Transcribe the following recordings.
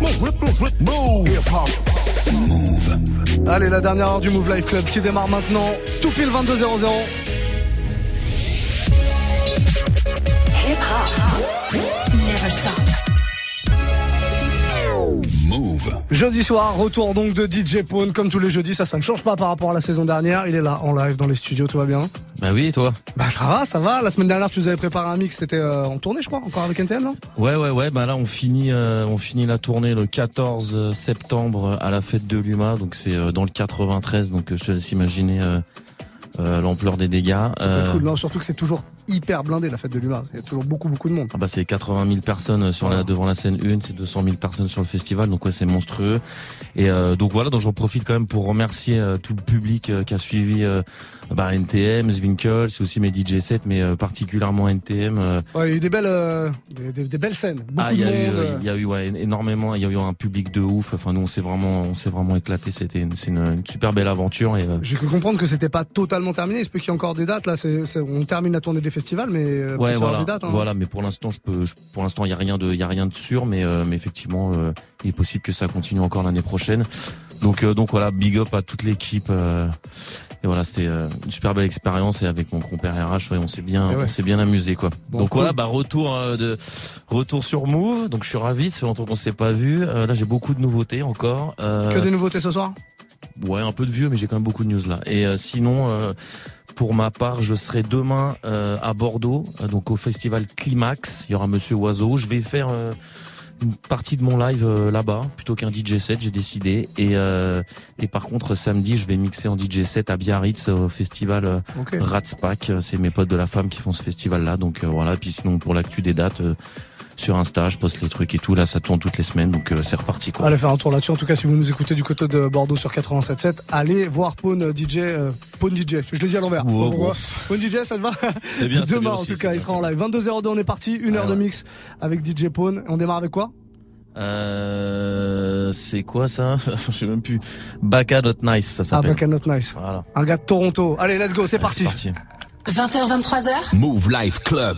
Move. Allez, la dernière heure du Move Life Club qui démarre maintenant, tout pile 22h00. Hip hop, never stop. Move. Jeudi soir, retour donc de DJ Pone, comme tous les jeudis, ça ne change pas par rapport à la saison dernière. Il est là, en live, dans les studios, tout va bien? Bah oui, et toi? Bah ça va. La semaine dernière, tu nous avais préparé un mix, c'était en tournée, je crois, encore avec NTM, non? Ouais. Bah là, on finit la tournée le 14 septembre à la fête de l'UMA, donc c'est dans le 93, donc je te laisse imaginer l'ampleur des dégâts. C'est cool, non, surtout que c'est toujours hyper blindé la fête de l'UMA. Il y a toujours beaucoup de monde. Ah bah c'est 80 000 personnes devant la scène 1, c'est 200 000 personnes sur le festival, donc ouais, c'est monstrueux. Et donc voilà, donc j'en profite quand même pour remercier tout le public qui a suivi NTM, Zwinkels, c'est aussi mes DJ sets, mais particulièrement NTM. Ouais, il y a eu des belles scènes. Il y a eu énormément, il y a eu un public de ouf. Enfin nous on s'est vraiment éclaté. C'est une super belle aventure. Et j'ai cru comprendre que c'était pas totalement terminé. Il se peut qu'il y ait encore des dates là. On termine la tournée des festivals, mais ouais, voilà, des dates. Hein. Voilà, mais pour l'instant il y a rien de sûr, mais effectivement il est possible que ça continue encore l'année prochaine. Donc voilà, big up à toute l'équipe. Et voilà, c'était une super belle expérience, et avec mon compère RH, on s'est bien amusé quoi. Bon, donc cool. Voilà, retour sur Move. Donc je suis ravi, ça fait longtemps qu'on s'est pas vu. Là j'ai beaucoup de nouveautés encore. Que des nouveautés ce soir? Ouais, un peu de vieux, mais j'ai quand même beaucoup de news là. Et sinon, pour ma part, je serai demain à Bordeaux, donc au festival Climax. Il y aura Monsieur Oiseau. Je vais faire une partie de mon live là-bas plutôt qu'un DJ set, j'ai décidé. Et par contre samedi je vais mixer en DJ set à Biarritz au festival Ratspack. C'est mes potes de la femme qui font ce festival là, donc voilà. Puis sinon pour l'actu des dates sur Insta, je poste les trucs et tout, là ça tourne toutes les semaines, donc c'est reparti quoi. Allez faire un tour là-dessus. En tout cas, si vous nous écoutez du côté de Bordeaux sur 87.7, allez voir Pone DJ, je l'ai dit à l'envers. Pone DJ, ça te va? C'est bien. Demain en tout cas, il sera en live. 22h02, on est parti, une heure de mix avec DJ Pone. On démarre avec quoi? C'est quoi ça? Je sais même plus. Baka Not Nice, ça s'appelle. Baka Not Nice. Voilà. Un gars de Toronto. Allez, let's go, c'est parti. 20h, 23h. Move Life Club.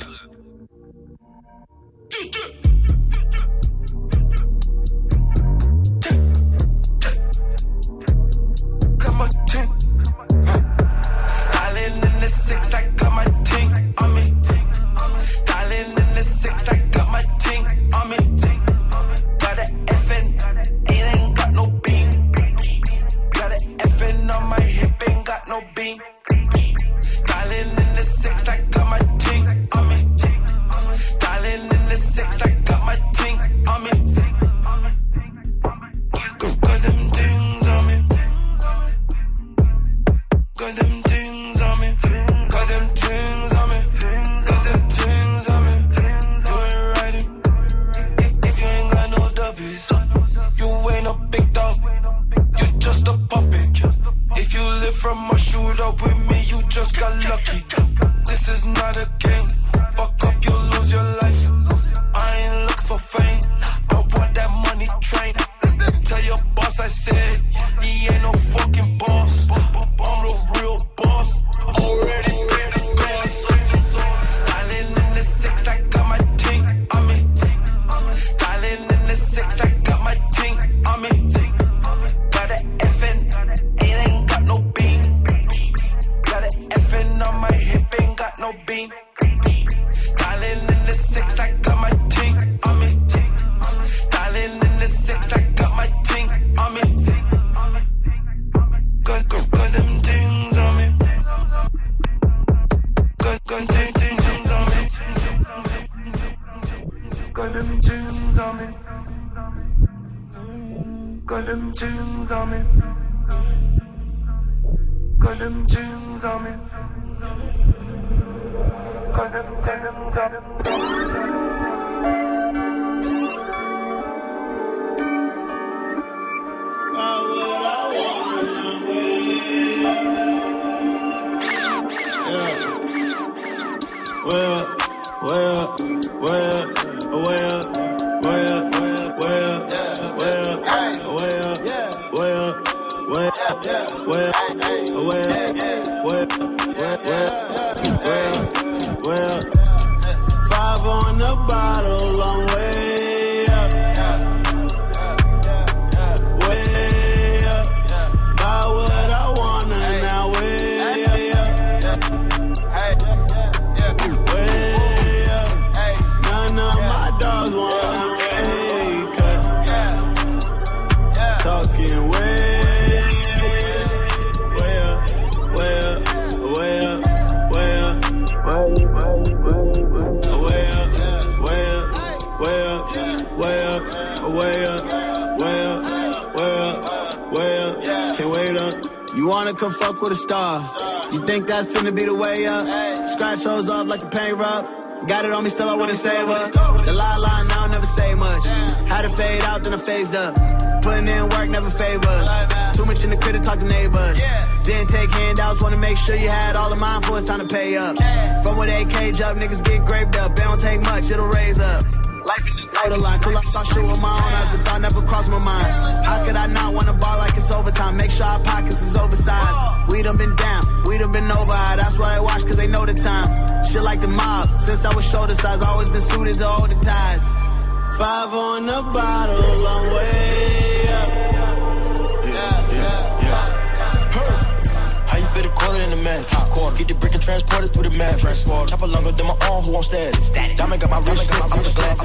up, way up, way up, way up, way up. Can't wait up. You wanna come fuck with a star? You think that's finna be the way up? Scratch those off like a paint rub. Got it on me, still I wouldn't save her. The lie now, never say much. Had to fade out, then I phased up. Putting in work, never favors. Too much in the crib to talk to neighbors. Didn't take handouts, wanna make sure you had all of mine before it's time to pay up. From where they cage up, niggas get graved up. They don't take much, it'll raise up. Life is the line, pull up, start shit with my own eyes. The thought never crossed my mind. How could I not wanna ball like it's overtime? Make sure our pockets is oversized. We done been down, we done been over high. That's why they watch, cause they know the time. Shit like the mob, since I was shoulder size, always been suited to hold the ties. 5 on the bottle, I'm way up. How you fit a quarter in the match? Get the brick and transport it through the match. Chopper longer than my arm, who won't stand it? Diamond got my wrist, I'm the glass.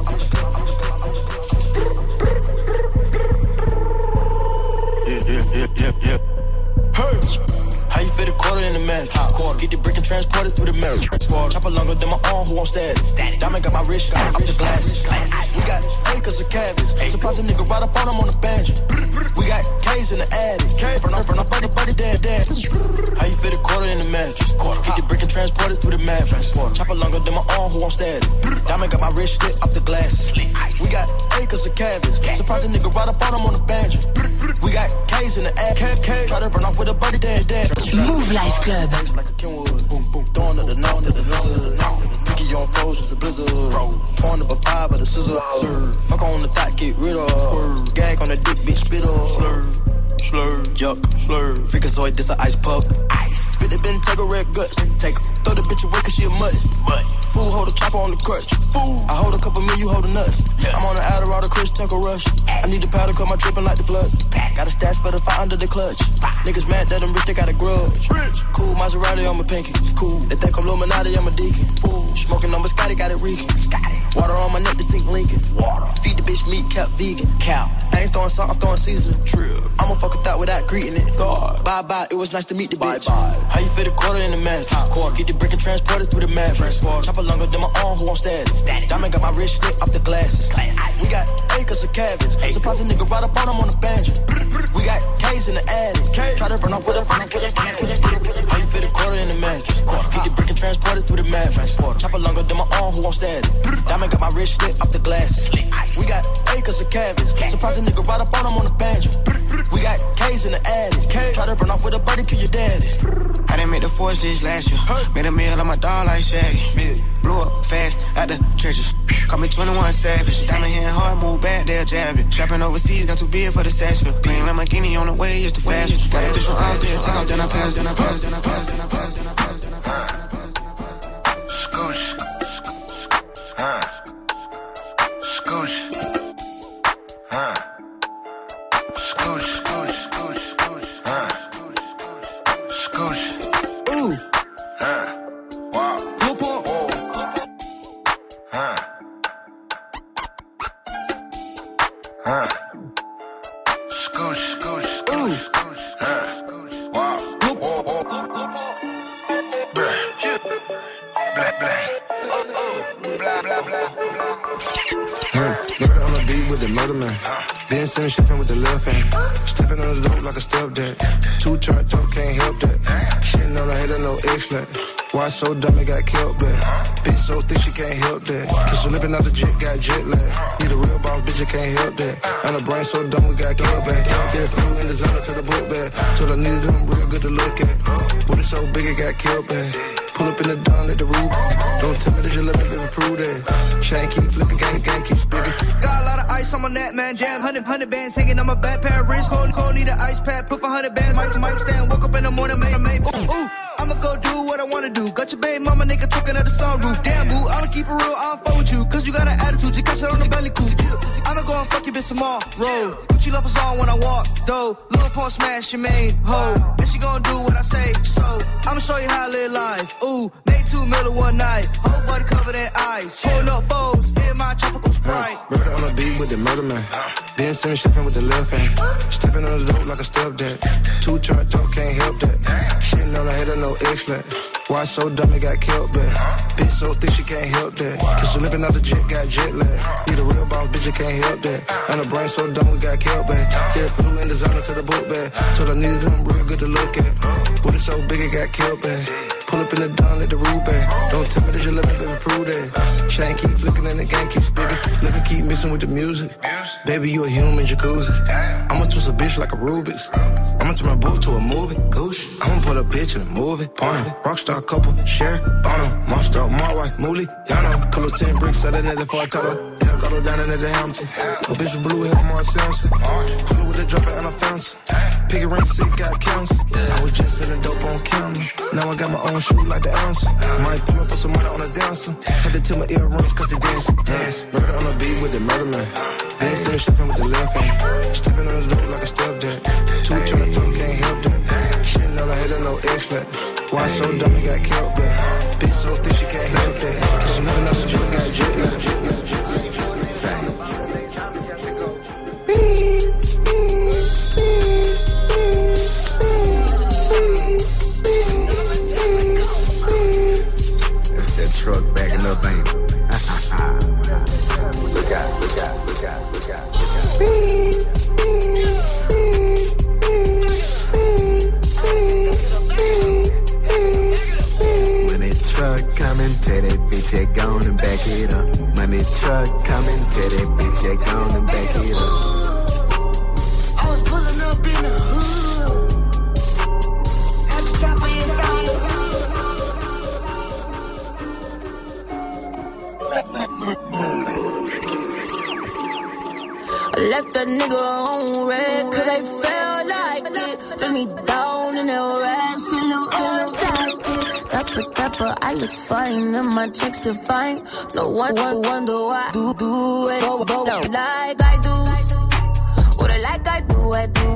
Yeah. Hey. How you fit a quarter in the match? Get the brick and transport it through the marriage. Chopper longer than my arm, who won't stand it? Diamond got my wrist, I'm the glasses. We got acres of cabins. Surprise a nigga right up on him on the banjo. We got K's in the attic. Burn up, buddy, dead. How you fit a quarter in the match? Get the brick and transport it through the match. Chopper longer than my arm, who won't stand it? Diamond got my wrist lit up the glasses. We got acres of cabins. Surprise a nigga right up on him on the banjo. We got K's in the attic. Try to run off with a buddy, dead. Move Life Club. Like a Kenwood, boom, throwing up the north to the lizard. Picky on foes, it's a blizzard. Pouring up a 5 of the scissor. Fuck on the thought, get rid of. Gag on the dick, bitch, spit up. Slur, yuck, slur. Freakazoid, this a ice puck. Spit it, been take a red guts. Throw the bitch away, cause she a mutt. Fool, hold a chopper on the crutch. I hold a couple mil, you hold a nuts. I'm on the Adderall, the Chris Tucker rush. I need the powder, cut my trippin' like the flood. Got a stash for the fire under the clutch. Niggas mad that I'm rich, they got a grudge. Cool Maserati on my pinky. Cool. They think I'm Illuminati, I'm a deacon. Smoking on my Scotty, got it reeking. Water on my neck to sink Lincoln. Feed the bitch meat, kept vegan. Cow. I ain't throwing salt, I'm throwing seasoning. I'ma fuck a thought without greeting it. Bye, it was nice to meet the bitch. How you fit a quarter in the match? Get the brick and transport it through the match. Chopper longer than my arm, who won't stand it? Diamond got my wrist lit up the glasses. We got acres of cabins. Surprise a nigga right up on him on the banjo. We got K's in the attic. Try to run off with a How you fit a quarter in the match? Get the brick and transport it through the match. Chopper longer than my arm, who won't stand it? Diamond got my wrist lit up the glasses. We got acres of cabins. Surprise a nigga right up on him on the banjo. We got K's in the attic. Try to run off with a buddy, kill your daddy. I didn't make the 4 stage last year. Made a meal on my dog like Shaggy. Blew up fast at the churches. Call me 21 Savage. Diamond hand hard, move back, they'll jab it. Trapping overseas, got too big for the Sashville. Green Lamborghini on the way, it's the fastest. Got a bitch from Austin, take off, then I pass. Murder on the beat with the murder man. Ben Simmons shipping with the left hand. Stepping on the dope like a stepdad. 2 turned up, can't help that. Shitting on the head of no X-flat. Why so dumb it got killed back? Bitch so thick she can't help that. Cause she lippin' out the jet, got jet lag. Need a real boss, bitch, you can't help that. And the brain so dumb we got killed back. Did flew in designer to the book bag. Told I needed them real good to look at. Booty so big it got killed back. Pull up in the dawn at the roof. Don't tell me that you let me baby prove that. Chain keep flipping, gang keep spitting. Got a lot of ice on my neck, man. Damn, 100 bands hanging on my back. Pair of wrist, cold, need an ice pack. Put for 100 bands, mic stand. Woke up in the morning, made. Ooh, I'ma go do what I wanna do. Got your baby mama, nigga, talking at the sunroof. Damn, boo, I'ma keep it real, I'll fuck with you. Cause you got an attitude, you catch it on the belly coupe. I'ma go and fuck your bitch tomorrow. Gucci loafers on when I walk, though. Lil' Pump smash your main hoe. And she gon' do what I say, so I'ma show you how I live life. Ooh, made 2 million one night. Whole body covered in ice. Pulling up foes, in my tropical Sprite. Murder on the beat with the murder man. Ben Simmons shipping with the left hand. Stepping on the dope like a stepdad. 2 turned up, can't help that. Shitting on the head of no X-flat. Why so dumb it got killed back? Bitch so thick she can't help that. Cause she living out the jet, got jet lag. Need a real boss, bitch, you can't help that. And the brain so dumb we got killed back. Jet flew in designer to the book bag. Told I needed him real good to look at. Booty so big it got killed back. Pull up in the dawn, let the rule back. Don't tell me that you love me, baby, prove that. Chain keep flicking and the gang keep spinning. Look, I keep mixing with the music. Baby, you a human jacuzzi. I'ma twist a bitch like a Rubik's. I'ma turn my book to a movie. Goosh. I'ma put a bitch in a movie. Porno. Rockstar couple. Share. Bono. Monster. My wife. Mooly. Yano. Pull up 10 bricks. I done it for a title. Yeah, got her down in the Hamptons. A bitch with blue hair. Mark Samson. Pull it with the dropper and a fountain. Pick a ring. Sick. Got cancer. I was just selling dope on camera. Now I got my own shoe like the ounce. Might pull up, throw some money on a dancer. Had to tell my earrings cause they dance. Murder on the beat with the murder man. They ain't seen me shuffling with the left hand. Stepping on the dope like a stepdad. 2 tryna throw, can't help that. Shitting on the head of no X-flat. Why so dumb he got killed back? Bitch so thick she can't help that. Cause she living out the jet, got jet lag. Truck backing up, ain't it? Look out. Money truck coming, tell that bitch that gone and back it up. Money truck coming, tell that bitch that gone and back it up. I was pulling up in the hood. At the top of your side. I left a nigga on red, cause I felt like it. Let me down in the rest, in the jacket. Dapper, I look fine, and my checks define. No one wonder why I do it. Like I do. What I like I do, I do.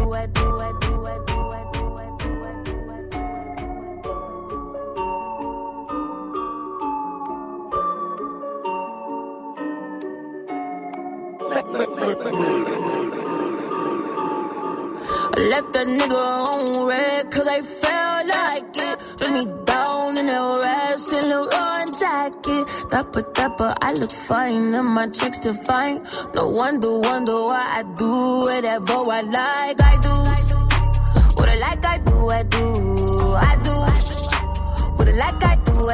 I left a nigga on red, cause I felt like it. Dress me down in the rest, in the Leroy jacket. Dapper, I look fine, and my checks define. No wonder why I do whatever I like, I do. What I like, I do. What I like, I do.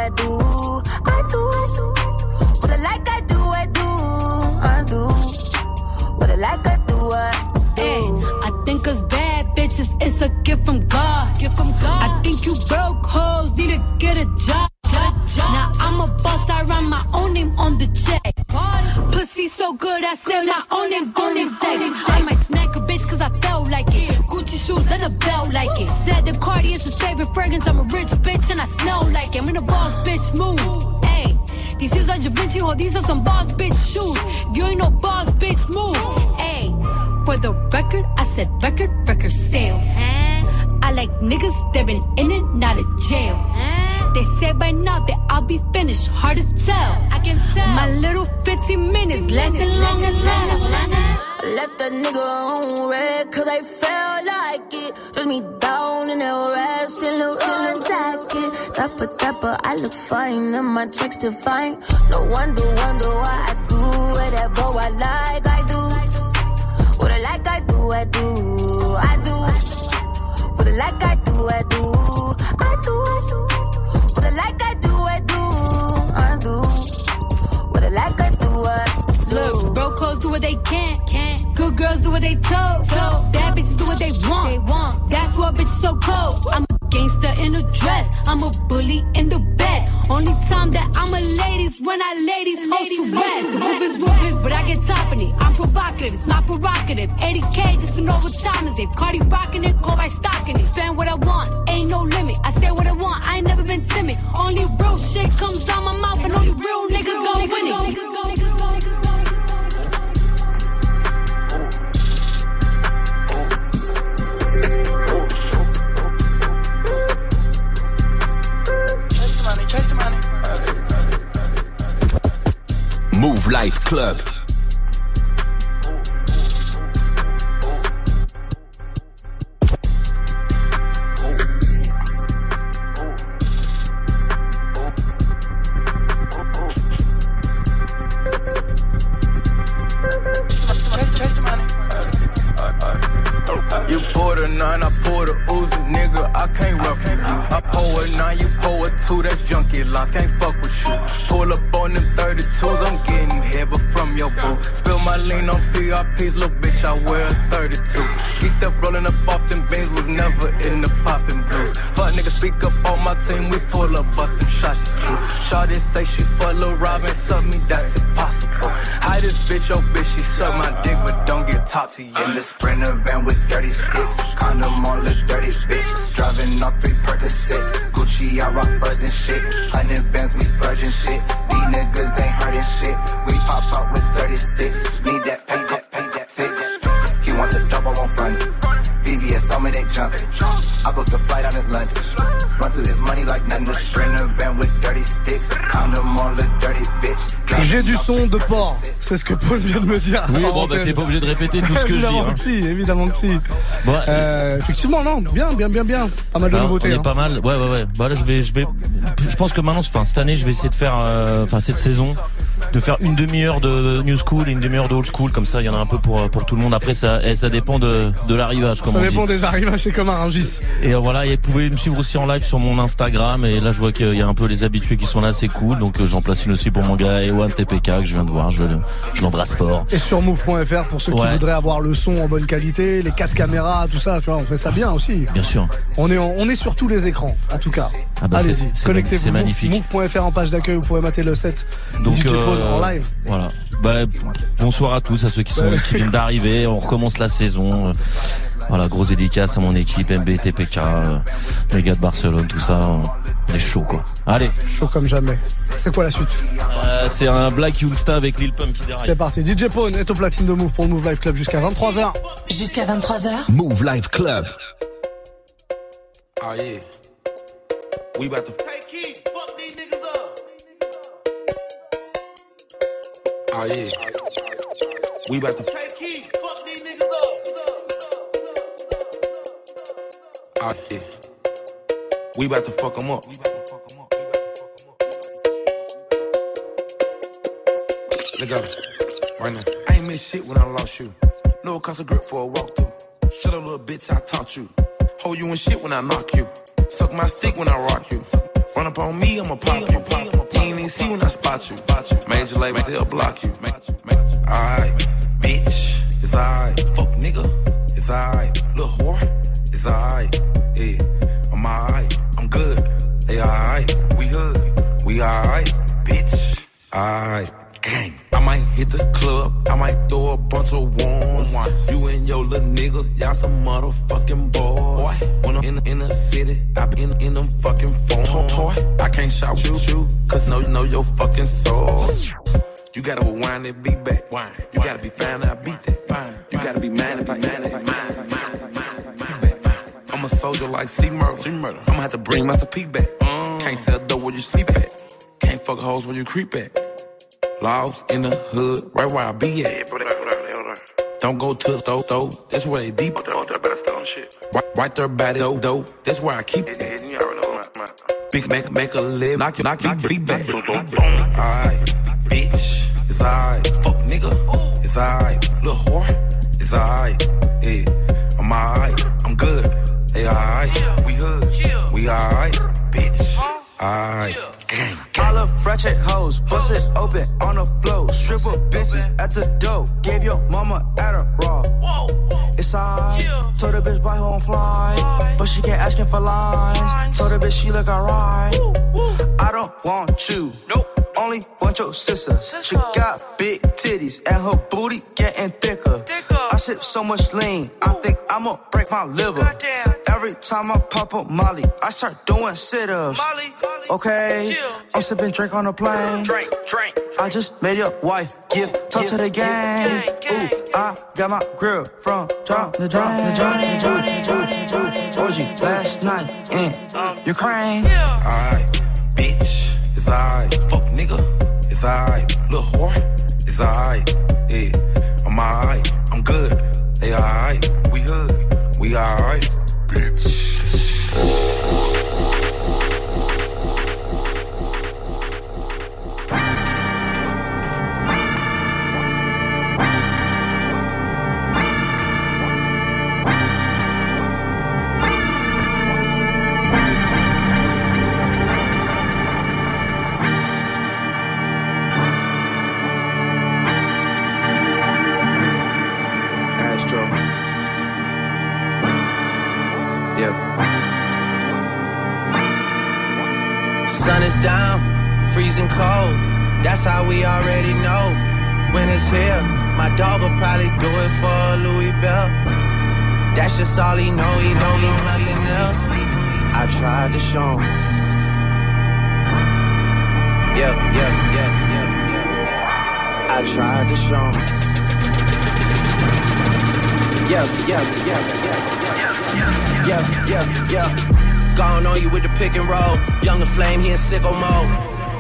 What I like, I do. What I like, I do. Hey, I think us bad bitches, it's a gift from God. I think you broke hoes, need to get a job. Now I'm a boss, I write my own name on the check. Pussy so good, I say my own name's on the sex. I might smack a bitch cause I felt like it. Gucci shoes and a belt like it. Said the Cartier is his favorite fragrance. I'm a rich bitch and I smell like it. I'm in a boss bitch mood. Hey, these shoes are Da Vinci, ho, these are some boss bitch shoes. If you ain't no boss bitch move. Hey, for the record, I said record sales. I like niggas that been in and out of jail. They say by now that I'll be finished, hard to tell. I can tell. My little 15 minutes, lasting long as hell. I left a nigga on red, cause I felt like it. Dress me down in the rest, in the jacket. Dapper, I look fine, and my checks define. No wonder why I do whatever I like, I do. What I like, I do. What I like, I do. What I like, I do. What I like, I do. Look, broke hoes do what they can. Good girls do what they told. Bad bitches do what they want. That's what bitches so cold. I'm a gangster in a dress. I'm a bully in the bed. Only time that I'm a ladies when I ladies host to rest. The roof is, but I get top in it. I'm provocative, it's my prerogative. 80K just to know what time is it. Cardi rocking it, go by stocking it. Spend what I want, ain't no limit. I say what I want, I ain't never been timid. Only real shit comes out my mouth, and only real niggas gon' win it. Chase the money. Move Life Club. 2, that's junkie lines, can't fuck with you. Pull up on them 32s, I'm getting heavy from your boo. Spill my lean on PRPs, little bitch, I wear a 32. Geeked up, rolling up off them beans, was never in the poppin' blues. Fuck niggas speak up on my team, we pull up, bust them shots, it's true. Shawty say she fuck Lil Robin, suck me, that's impossible. Hi, this bitch, your bitch, she suck my dick, but don't get talk to you. In the Sprinter van with dirty sticks, condom on the dirty bitch. Driving off 3 Percocets, Gucci, I rock furs and shit. 100 bands, we splurging shit. These niggas ain't hurting shit. We pop out with 30 sticks. Need that, pay that, 6. He want the double on front. VVS, on me, they jumpin'. I booked a flight out in London. Run through this money like nothing. The Sprinter van with dirty sticks, condom on the dirty bitch. J'ai du son de porc, c'est ce que Paul vient de me dire. Oui, bon, bah t'es pas obligé de répéter tout ce que je dis. Évidemment que si, évidemment que si. Bon, effectivement, non, bien. Pas mal de nouveautés. On est pas mal. Ouais. Bah là, je pense que maintenant, cette année, je vais essayer de faire, cette saison, de faire une demi-heure de new school et une demi-heure de old school. Comme ça, il y en a un peu pour tout le monde. Après, ça dépend de l'arrivage, comme on dit. Ça dépend des arrivages, c'est comme un Rungis. Et voilà, et vous pouvez me suivre aussi en live sur mon Instagram. Et là, je vois qu'il y a un peu les habitués qui sont là, c'est cool. Donc, j'en place une aussi pour mon gars Ewan TPK que je viens de voir. Je l'embrasse fort. Et sur move.fr pour ceux qui voudraient avoir le son en bonne qualité, les 4 caméras, tout ça, tu vois, on fait ça bien aussi. Bien sûr. On est sur tous les écrans, en tout cas. Ah bah allez-y, connectez-vous. C'est magnifique. Move.fr en page d'accueil, vous pourrez mater le set donc, DJ Paul en live. Voilà. Bah, bonsoir à tous, à ceux qui viennent d'arriver. On recommence la saison. Voilà, grosse dédicace à mon équipe, MB, TPK, les gars de Barcelone, tout ça. On est chaud, quoi. Allez. Chaud comme jamais. C'est quoi la suite? C'est un Black Youngsta avec Lil Pump qui déraille. C'est parti. DJ Paul est au platine de Move pour le Move Live Club jusqu'à 23h. Jusqu'à 23h. Move Live Club. Oh yeah. We about to take key, fuck these niggas up. Oh yeah. We about to take key, fuck these niggas up. Oh yeah. We about to fuck them up. Let go. Right now. I ain't missed shit when I lost you. No cost of grip for a walkthrough. Shut up, little bitch, I taught you. Hold you in shit when I knock you. Suck my stick when I rock you. Run up on me, I'ma pop you. You ain't even see when I spot you. Major label, they'll block you. Alright, bitch, it's alright. Fuck nigga, it's alright. Little whore, it's alright. Yeah, I'm alright, I'm good. They alright, we hood, we alright. Bitch, alright. Gang. I might hit the club, I might throw a bunch of ones. You and your little nigga, y'all some motherfucking boys. When I'm in the city, I be in them fucking phones. I can't shout you, cause know your fucking soul. You gotta wind that beat back. You gotta be fine, I beat that. You gotta be mad if I I'm a soldier like C-Murder. I'ma have to bring my peek back. Can't sell dope where you sleep at. Can't fuck hoes where you creep at. Lost in the hood, right where I be at. Don't go to the though, that's where they deep. Right there by the though, that's where I keep it. Big make a live, knock your beat back. Alright, bitch, it's alright. Fuck nigga, it's alright. Little whore, it's alright. Yeah, I'm alright, I'm good. They alright, we hood, we alright. Bitch, alright. All the ratchet hoes, bust it open on the floor. Stripper bitches at the door. Gave your mama Adderall. It's alright. Told the bitch buy her own fly, but she can't asking for lines. Told the bitch she look alright. I don't want you. Nope. Only want your sister. She got big titties and her booty getting thicker. I sip so much lean, I think I'ma break my liver. Every time I pop up Molly, I start doing sit-ups. Okay, I'm sipping drink on a plane. Drink. I just made your wife give talk to the gang. Ooh, I got my grill from John the Orgy last night in Ukraine. Alright, bitch, it's alright. Fuck nigga, it's alright. Little whore, it's alright. Yeah, I'm alright, I'm good. They alright, we hood, we alright. Bitch. Maestro. Yeah. Sun is down, freezing cold. That's how we already know. When it's here, my dog will probably do it for Louis Bell. That's just all he know nothing else. I tried to show him. Yeah. I tried to show him. Yeah. Gone on you with the pick and roll. Younger flame, he in sicko mode.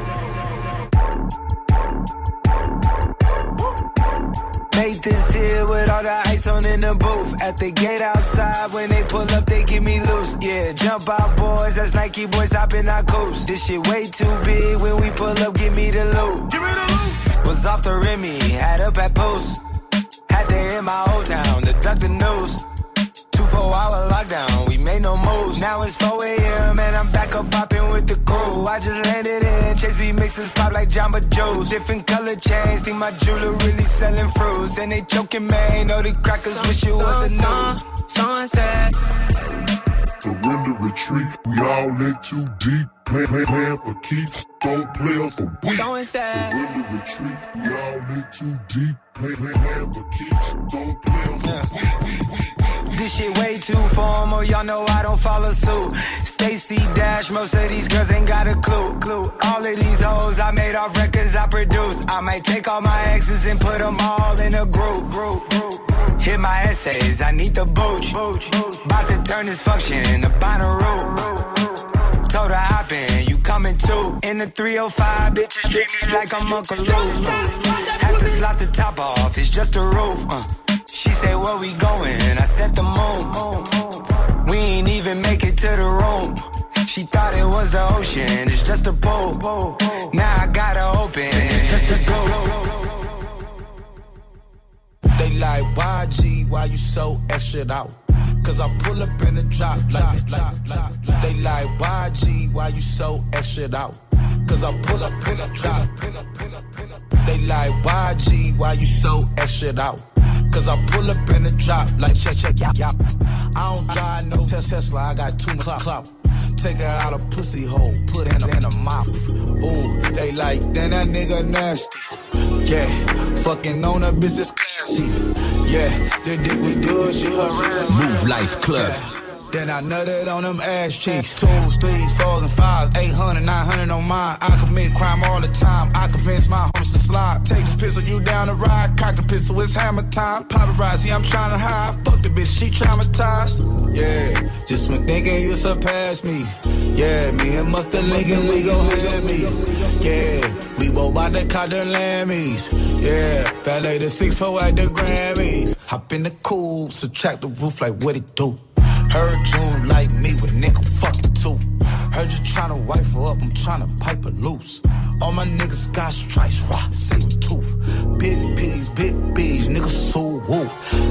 Made this here with all the ice on in the booth. At the gate outside, when they pull up, they give me loose. Yeah, jump out, boys. That's Nike boys hopping our coops. This shit way too big. When we pull up, give me the loot. Was off the Remy, had up at Post. Had to hit my old town to duck the news. 24-hour lockdown, we made no moves. Now it's 4 a.m. and I'm back up popping with the crew. I just landed in, Chase B mixes pop like Jamba Joe's. Different color chains, think my jeweler really selling fruits. And they joking, man, know the crackers wish it was a news. Sunset. Surrender, retreat, we all in too deep. Plan for keeps, don't play us for weeks. Surrender, retreat, we all in too deep. Plan for keeps, don't play us for weeks. This shit way too formal, y'all know I don't follow suit. Stacy Dash, most of these girls ain't got a clue. All of these hoes I made off records I produce. I might take all my exes and put them all in a group. Hit my essays, I need the booch. About to turn this function into Bonnaroo. Told her hop in, you coming too. In the 305, bitches treat me like I'm Uncle Luke. Have to slot the top off, it's just a roof. She said, where we going? I said the moon. We ain't even make it to the room. She thought it was the ocean, it's just a pool. Now I gotta open, it's just a go. They like, YG, why you so extra out? Cause I pull up in the drop like. They like, YG, why you so extra out? Cause I pull up in the drop. They like, YG, why you so extra out? Cause I pull up in the drop like check, yap. I don't drive no Tesla, I got too much clout. Take her out a pussy hole, put it in her mouth. Ooh, they like, then that nigga nasty. Yeah, fucking on a bitch is classy. Yeah, the dick was good, she harassed me. Move Life Club. Yeah. Then I nutted on them ass cheeks. 2s, 3s, 4s, and 5s, 800, 900 on mine. I commit crime all the time. I convince my homies to slide. Take this pistol, you down the ride. Cock the pistol, it's hammer time. Paparazzi, I'm trying to hide. Fuck the bitch, she traumatized. Yeah, just when thinking you surpassed me. Yeah, me and Mustard Lincoln, we gon' have me. Yeah, we both bout to caught the Lammys. Yeah, valet the 6-4 at the Grammys. Hop in the coupe, subtract the roof like what it do. Heard June like me with nigga fucking too. Heard you tryna wife her up, I'm tryna pipe her loose. All my niggas got stripes, rock, saber tooth. Big B's, niggas so woo.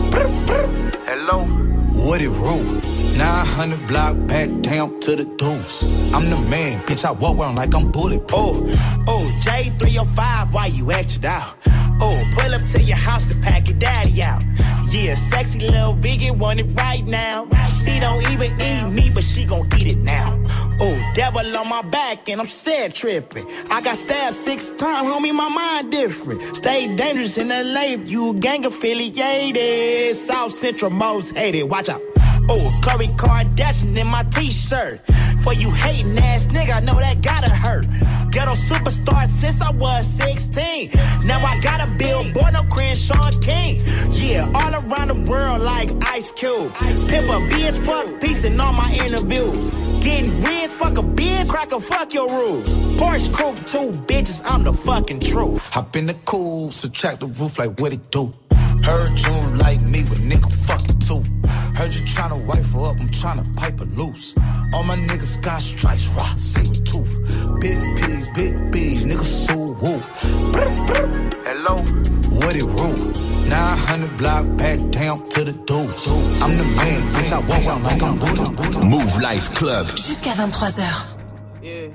Hello? What it rule? 900 block back down to the deuce. I'm the man, bitch, I walk around like I'm bulletproof. Oh, J305, why you acted out? Oh, pull up to your house to pack your daddy out. Yeah, sexy little vegan want it right now. She don't even eat me, but she gon' eat it now. Oh, devil on my back and I'm sad tripping. I got stabbed 6 times, homie, my mind different. Stay dangerous in LA if you gang affiliated. South Central most hated, watch out. Oh, Khloe Kardashian in my t-shirt. For you hating ass nigga, I know that gotta hurt. Ghetto superstar since I was 16. Now I got a billboard, no Crenshaw King. Yeah, all around the world like Ice Cube. Pimp a bitch, fuck peace in all my interviews. Getting rich, fuck a bitch, cracker, fuck your rules. Porsche coupe, 2 bitches, I'm the fucking truth. Hop in the coupe, subtract the roof like what it do. Heard June like me with nigga fucking too. Heard you tryna wife her up, I'm tryna pipe her loose. All my niggas got stripes, rock, saber tooth. Big B's, niggas so woo. Hello? What it rule? 900 block back down to the deuce. I'm the man, bitch, I walk around like I'm bulletproof. Move Life Club. Jusqu'à 23h. Yeah.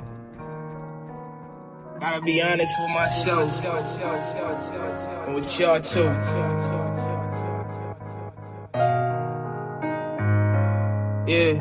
Gotta be honest with myself. And with y'all too. Yeah.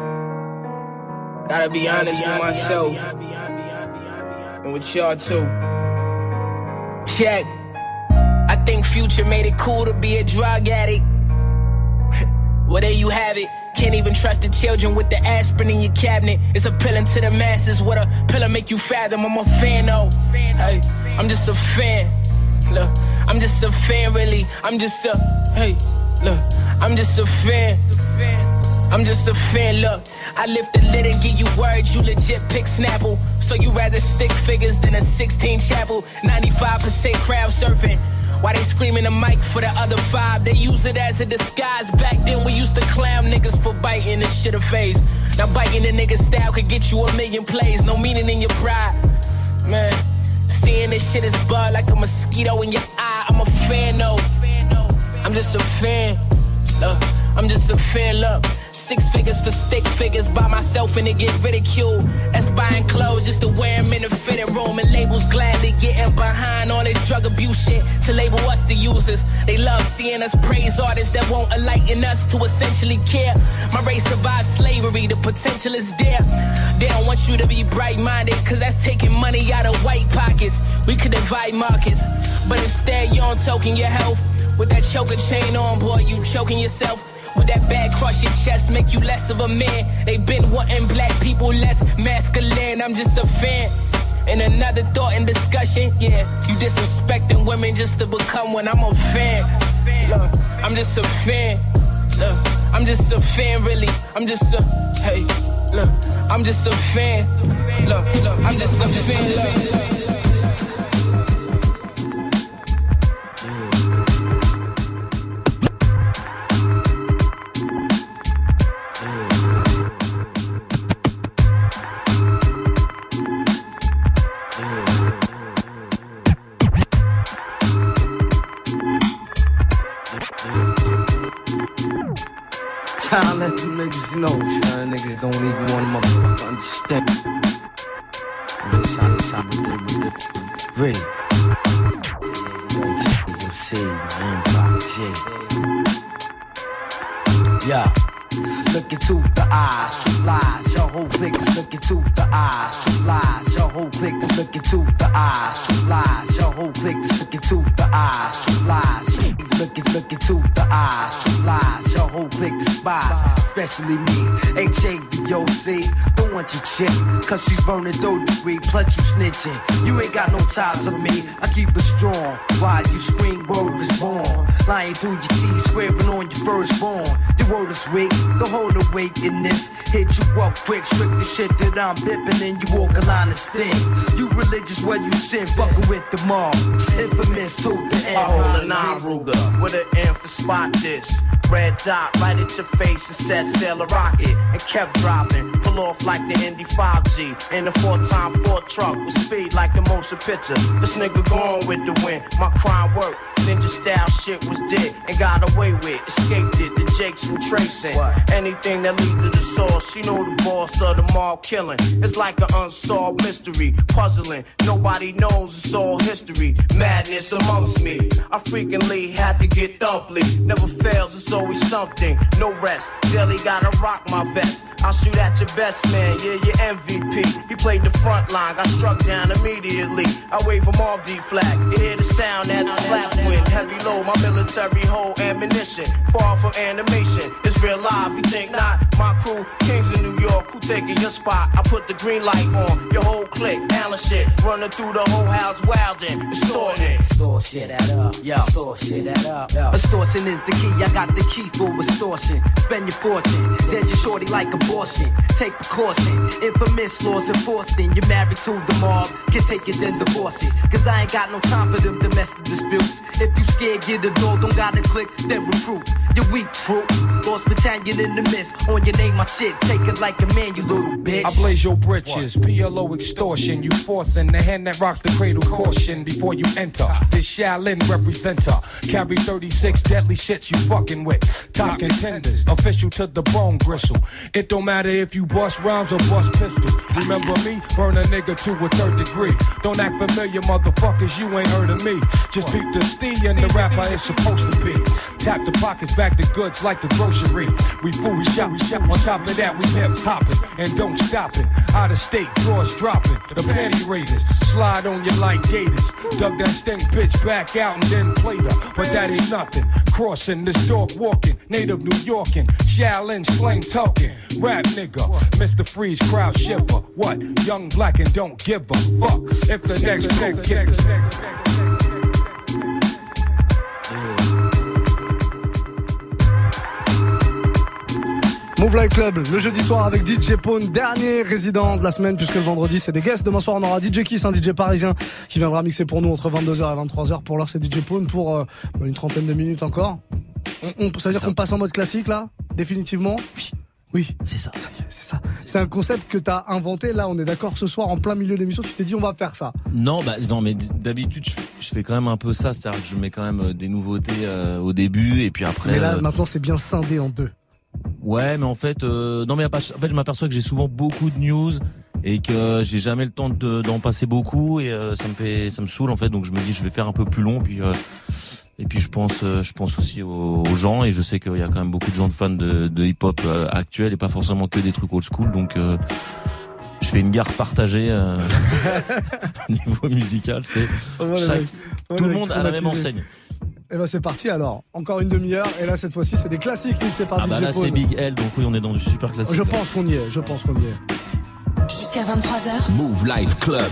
Gotta be honest with myself. And with y'all too. Check. I think Future made it cool to be a drug addict. Well, there you have it. Can't even trust the children with the aspirin in your cabinet. It's appealing to the masses. What a pillar make you fathom. I'm a fan, though. Hey, I'm just a fan. Look, I'm just a fan, really. I'm just a, hey, look, I'm just a fan. I'm just a fan, look. I lift the lid and give you words, you legit pick Snapple. So you rather stick figures than a 16 chapel. 95% crowd surfing. Why they screaming the mic for the other 5? They use it as a disguise. Back then we used to clown niggas for biting this shit a face. Now biting the nigga style could get you 1 million plays. No meaning in your pride. Man, seeing this shit is bud like a mosquito in your eye. I'm a fan though. I'm just a fan. I'm just a fan, look. 6 figures for stick figures by myself and they get ridiculed. That's buying clothes just to wear them in the fitting room. And labels gladly getting behind all this drug abuse shit to label us the users. They love seeing us praise artists that won't enlighten us to essentially care. My race survived slavery, the potential is there. They don't want you to be bright-minded, cause that's taking money out of white pockets. We could divide markets, but instead you don't token your health. With that choker chain on, boy, you choking yourself. With that bag crush your chest, make you less of a man. They been wanting black people less masculine. I'm just a fan. And another thought and discussion, yeah. You disrespecting women just to become one. I'm a fan. Look, I'm just a fan. Look, I'm just a fan, really. I'm just a, hey, look, I'm just a fan. Look, I'm just a fan, look. I let them niggas know, son. Niggas don't even want to motherfucker understand. I'm just trying to with the ready. You see, man, G. Yeah. Look into the eyes, true lies. Your whole clique is look into the eyes, true lies. Your whole clique is look into the eyes, true lies. Your whole clique is look into the eyes, true lies. Look into the eyes, true lies. Your whole clique despise, especially me. HAVOC, don't want your chick, cause she's burning third degree, plus you snitching. You ain't got no ties with me, I keep it strong. While you scream, word is born. Lying through your teeth, swearing on your firstborn. The word is weak, don't hold the weight in this. Hit you up quick, strip the shit that I'm bipping, and you walk a line of sting. You religious where you sin, fucking with the mob. Infamous to the end. I hold a 9 Ruger with an M for spot this. Red dot right at your face and said sail a rocket. And kept driving, pull off like the Indy 5G. In the 4x4 truck with speed like the motion picture. This nigga going with the wind, my crime work. Ninja style shit was dead and got away with. Escaped it, the Jakes from tracing. Anything that lead to the source, you know the boss of the mob killing. It's like an unsolved mystery, puzzling. Nobody knows, it's all history. Madness amongst me. I frequently had to get dumply. Never fails, it's always something. No rest, daily gotta rock my vest. I'll shoot at your best man, yeah, your MVP. He played the front line, got struck down immediately. I wave him off D flag. You hear the sound as it slaps wind. Heavy load, my military hold ammunition. Far from animation, it's real life, you think not? My crew, kings in New York, who taking your spot? I put the green light on, your whole clique, Allen shit. Running through the whole house, wildin', extorting. Store shit that up, yo. Store shit that up, yo. Extortion is the key, I got the key for extortion. Spend your fortune, then you shorty like abortion. Take precaution, infamous laws enforced. You're married to the mob, can take it then divorce it. Cause I ain't got no time for them domestic disputes. If you scared, get a door, don't gotta click, then recruit. You're weak, troop. Lost battalion in the mist, on your name, my shit. Take it like a man, can, you little bitch. I blaze your britches, PLO extortion. You forcing the hand that rocks the cradle, caution before you enter. This Shaolin representer. Carry 36 deadly shits you fucking with. Top contenders, official to the bone gristle. It don't matter if you bust rhymes or bust pistols. Remember me? Burn a nigga to a third degree. Don't act familiar, motherfuckers, you ain't heard of me. Just peep the stee and the rapper is supposed to be. Tap the pockets, back the goods like the grocery. We food shop. On top of that, we hip hopping and don't stop it. Out of state, drawers dropping. The panty raiders slide on you like gators. Dug that stink bitch back out and then played her. But that ain't nothing. Crossing this dog walking. Native New Yorkin. Shaolin slang talking. Rap nigga. Mr. Freeze crowd shipper. What? Young black and don't give a fuck. If the next nigga get this nigga. Move Life Club, le jeudi soir avec DJ Pone, dernier résident de la semaine puisque le vendredi c'est des guests. Demain soir on aura DJ Kiss, un DJ parisien qui viendra mixer pour nous entre 22h et 23h. Pour l'heure c'est DJ Pone pour une trentaine de minutes encore. Ça veut dire qu'on passe en mode classique là, définitivement. Oui, c'est ça. C'est ça. C'est un concept que t'as inventé là, on est d'accord ce soir en plein milieu d'émission, tu t'es dit on va faire ça. Non, mais d'habitude je fais quand même un peu ça, c'est-à-dire que je mets quand même des nouveautés au début et puis après. Mais là maintenant c'est bien scindé en deux. Ouais, mais en fait, je m'aperçois que j'ai souvent beaucoup de news et que j'ai jamais le temps d'en passer beaucoup et ça me saoule en fait. Donc je me dis je vais faire un peu plus long et puis je pense aussi aux gens et je sais qu'il y a quand même beaucoup de gens de fans de hip-hop actuel et pas forcément que des trucs old school. Donc je fais une gare partagée niveau musical. C'est tout le monde à la même enseigne. Et ben c'est parti alors, encore une demi-heure et là cette fois-ci c'est des classiques mixés par DJ Pone. Là c'est Big L donc oui on est dans du super classique. Je pense qu'on y est. Jusqu'à 23h. Move Life Club.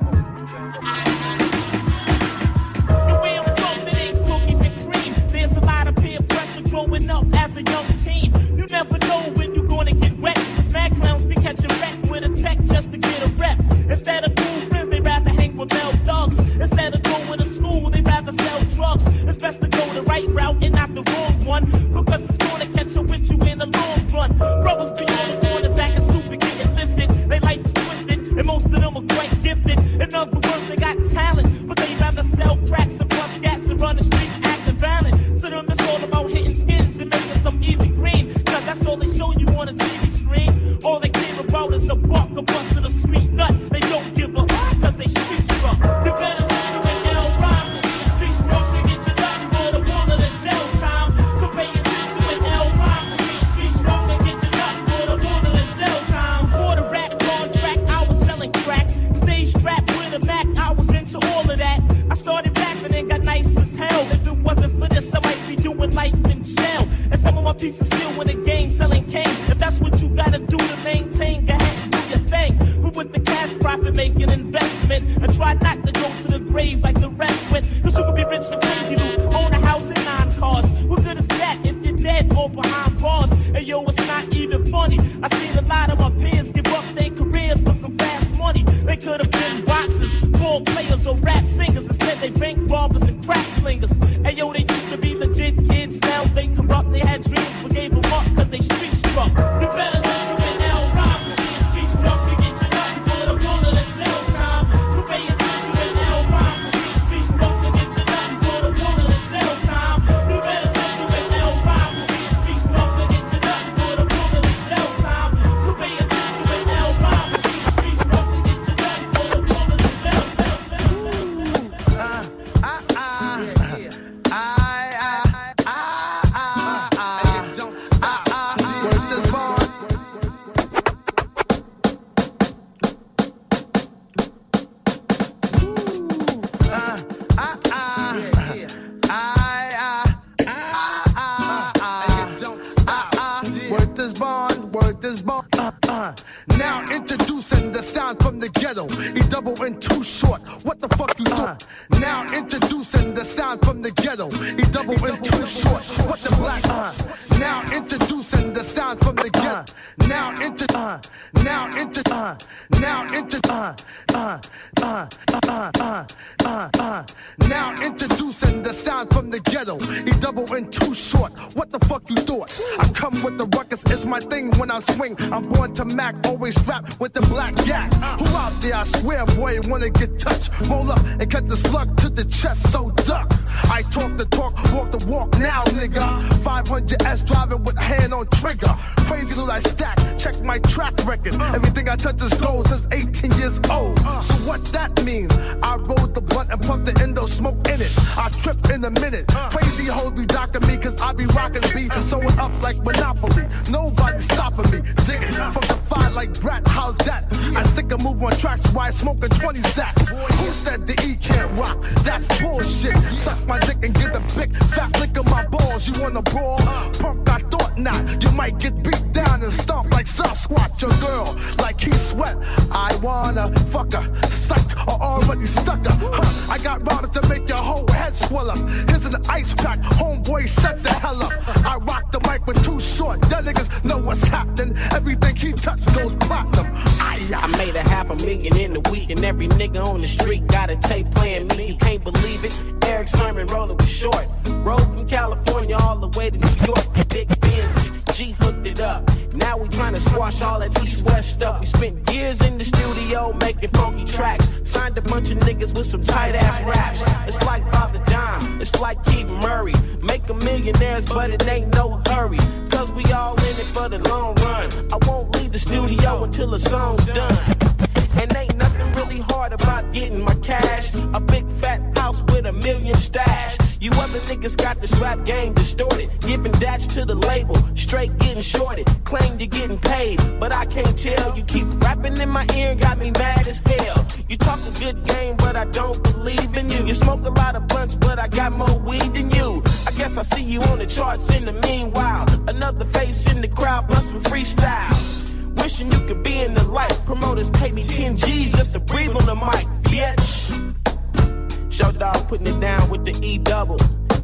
Growing up as a young teen, you never know when you're gonna get wet. Cause mad clowns be catching wreck with a tech just to get a rep. Instead of cool friends, they rather hang with male thugs. Instead of going to school, they rather sell drugs. It's best to go the right route and not the wrong one, because it's gonna catch up with you in the long run. Brothers be on the corners acting stupid, getting lifted. Their life is twisted, and most of them are quite gifted. In other words, they got talent, but they rather sell cracks and bust gats and run the streets acting violent. To them, it's all about hitting skins and making some easy green. Cause that's all they show you on a TV screen. All they care about is a buck, a bust, and a sweet nut. They don't give a fuck cause they street struck. You better listen to L Rhyme, cause we street struck to get your nut for the wall of the jail time. So pay attention to L Rhyme, cause we street struck to get your nut for the wall of the jail time. For the rap contract, I was selling crack. Stage strapped with a Mac, I was into all of that. I started rapping and got nice as hell. If it wasn't for this, I might be doing life in jail. And some of my peeps are still in the game selling cane. If that's what you gotta do to maintain, go ahead and do your thing. But with the cash profit, make an investment. And try not to go to the grave like the rest went. Cause you can be rich with crazy loot, own a house and 9 cars. What good is that if you're dead or behind bars? And yo, it's not even funny. I seen a lot of my peers give up their careers for some fast money. They could have been boxers, ball players, or rap singers. Instead, they bank robbers and crack slingers. And yo, they used to be legit kids. Now they corrupt. They had dreams, but gave them up cause they street struck. You better listen to L Rhyme, cause we street struck to get your nut for the wall of the jail time. So pay attention to L Rhyme, cause we street struck to get your nut for the wall of the jail time. You better listen to L Rhyme, cause we street struck to get your nut for the wall of the jail time. So pay attention to L Rhyme, cause we street struck to get your nut for the wall of the jail Now introducing the sound from the ghetto. He double in too short. What the fuck you do? Now introducing the sound from the ghetto. He double in too short. What the black? Now introducing the sound from the ghetto. Now introducing Now introducing the sound from the ghetto. He double in too short. What the fuck you thought? I come with the ruckus, it's my thing when I swing. I'm born to Mac, always rap with the black yak. Who out there? I swear, boy, wanna get touched. Roll up and cut the slug to the chest, so duck. I talk the talk, walk the walk now, nigga. 500S driving with hand on trigger. Crazy little I stack, check my track record. Everything I touch is gold since 18 years old. So what that mean? I rolled the blunt and puffed the endo, smoke in it. I trip in a minute. Crazy hoes be docking me, cause I be rocking B. Sewing up like Monopoly. Nobody stopping me. Digging from the fire like Brat, how's that? I stick a move on tracks while I smoking 20 sacks. Who said the E can't rock? That's bullshit. Suck my dick and get a big fat lick of my balls. You wanna brawl? Punk, I thought not. You might get beat down and stomp like Sasquatch. Your girl, like he sweat. I wanna fuck her, psych, or already stuck her. Huh, I got rounded to make your whole head swell up. Here's an ice pack, homeboy, shut the hell up. I rock the mic with too short. That niggas know what's happening. Everything he touch goes platinum. I made $500,000 in a week, and every nigga on the street got a tape playing me. You can't believe it. Eric Sermon rolling with short. Rode from California all the way to New York. Big Benz, G hooked it up. Now we trying to squash all that East-West stuff. We spent years in the studio making funky tracks. Signed a bunch of niggas with some tight-ass raps. It's like Father Dime, it's like Keith Murray. Make 'em millionaires, but it ain't no hurry. Cause we all in it for the long run. I won't leave the studio until the song's done. And ain't nothing really hard about getting my cash. A big fat house with $1 million stash. You other niggas got this rap game distorted. Giving dats to the label, straight getting shorted. Claim you're getting paid, but I can't tell. You keep rapping in my ear and got me mad as hell. You talk a good game, but I don't believe in you. You smoke a lot of blunts, but I got more weed than you. I guess I see you on the charts in the meanwhile. Another face in the crowd, busting freestyles. Wishing you could be in the light. Promoters pay me 10 G's just to breathe on the mic, bitch. Show dog putting it down with the E double.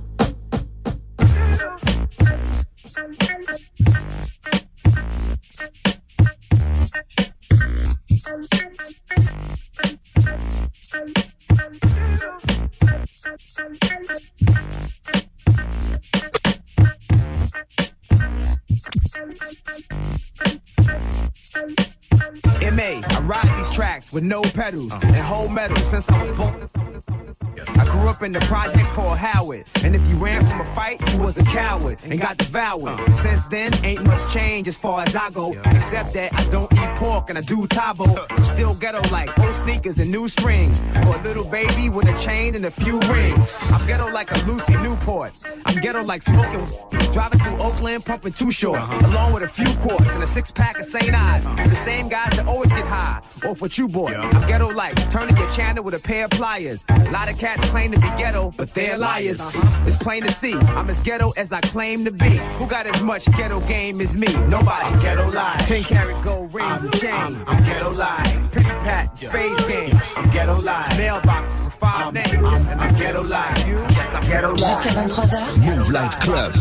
M.A. I ride these tracks with no pedals and whole metal since I was born. I grew up in the projects called Howard, and if you ran from a fight, you was a coward and got devoured. Since then, ain't much change as far as I go, except that I don't eat pork and I do tabo. I'm still ghetto like old sneakers and new springs, or a little baby with a chain and a few rings. I'm ghetto like a Lucy Newport. I'm ghetto like smoking, driving through Oakland, pumping Too Short, along with a few quarts and a 6-pack of St. Ives. The same guys that always get high off what you bought. I'm ghetto like turning your channel with a pair of pliers. A lot of cats claim to be ghetto, but they're liars. It's plain to see, I'm as ghetto as I claim to be. Who got as much ghetto game as me? Nobody. I'm ghetto live. 10-karat gold rings and chains. I'm ghetto live. Pretty pat, spades game. I'm ghetto live. Mailboxes with 5 names. I'm ghetto live. You? Yes, I'm ghetto live. Jusqu'à 23h. Move Life Club.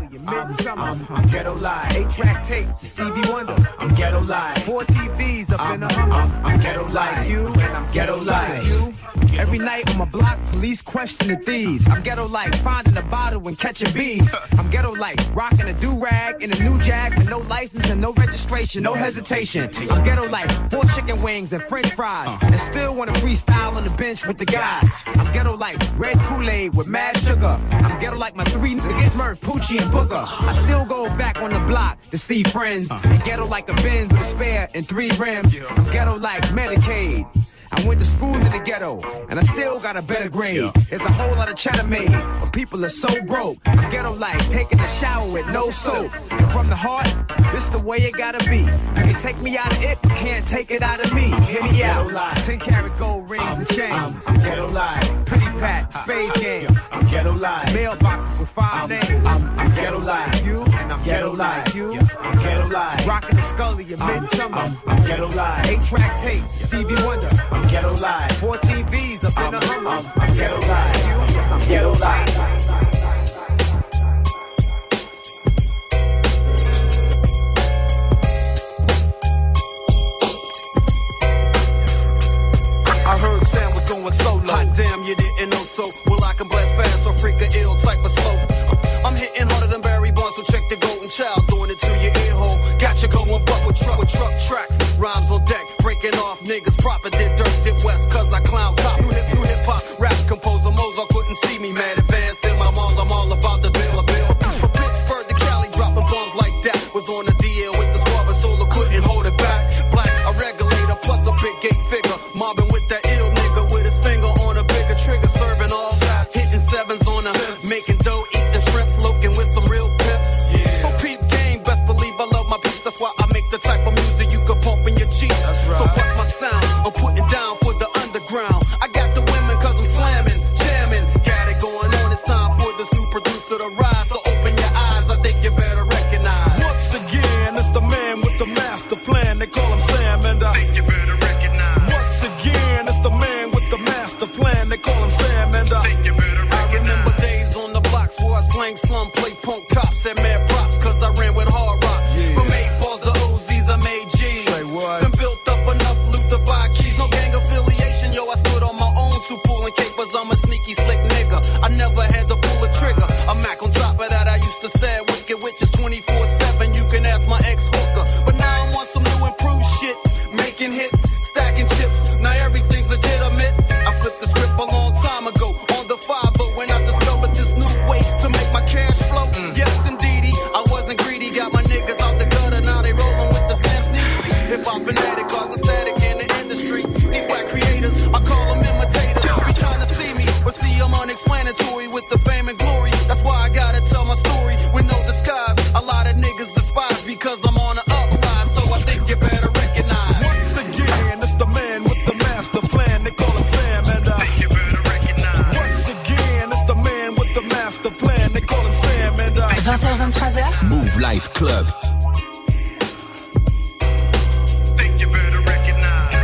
I'm ghetto live. 8-track tapes, Stevie Wonder. I'm ghetto live. 4 TVs up in the Hummer. I'm ghetto live. You? And I'm ghetto live. You? Every night on my block, police question the thieves. I'm ghetto like finding a bottle and catching bees. I'm ghetto like rocking a do-rag in a new Jag with no license and no registration, no hesitation. I'm ghetto like 4 chicken wings and french fries, and still want to freestyle on the bench with the guys. I'm ghetto like red Kool-Aid with mad sugar. I'm ghetto like my 3 niggas Murph, Poochie, and Booger. I still go back on the block to see friends. And ghetto like a Benz with a spare and 3 rims. I'm ghetto like Medicaid. I went to school in the ghetto, and I still got a better grade. There's a whole lot of cheddar made, but people are so broke. I'm ghetto like taking a shower with no soap. And from the heart, this the way it gotta be. You can take me out of it, but can't take it out of me. Hear me out. 10-karat gold rings and chains. I'm ghetto live. Pretty pat, spades game. I'm ghetto live. Mailboxes with 5 names. I'm ghetto live. You? And I'm ghetto live. You? I'm ghetto live. Rocking the Scully in midsummer. I'm ghetto live. 8-track tapes, Stevie Wonder. I'm ghetto live. 4 TVs up in the Hummer. I'm ghetto live. You? Yes, I'm ghetto live. broke cops and mad props, cause I ran with hard rocks. Yeah. From 8 balls to OZs, I made G's. Say what? Then built up enough loot to buy keys. No gang affiliation, yo, I stood on my own. 2 pulling capers, I'm a sneaky slick nigga. I never had to pull a trigger. A Mac on top of that, I used to stare at wicked witches 24/7. You can ask my ex-hooker. But now I'm on some new improved shit. Making hits, stacking chips. Now everything's legitimate. I flipped the script a long time ago on the 5, but when I discovered this new way to make my cash flow, yes indeedy, I wasn't greedy. Got my niggas out the gutter, now they rolling with the Sam Sneezy. Hip-hop fanatic, causing static in the industry. These white creators, I call them imitators. Be trying to see me, but see I'm unexplanatory with the fame and glory. That's why I gotta tell my story with no disguise. A lot of niggas despise because I'm on the uprise, so I think you better recognize. Once again, it's the man with the master plan. They call him Sam, and I think you better recognize. Once again, it's the man with the master plan. They call him Sam, and I 20h, 23h. Move Life Club. Think you better recognize.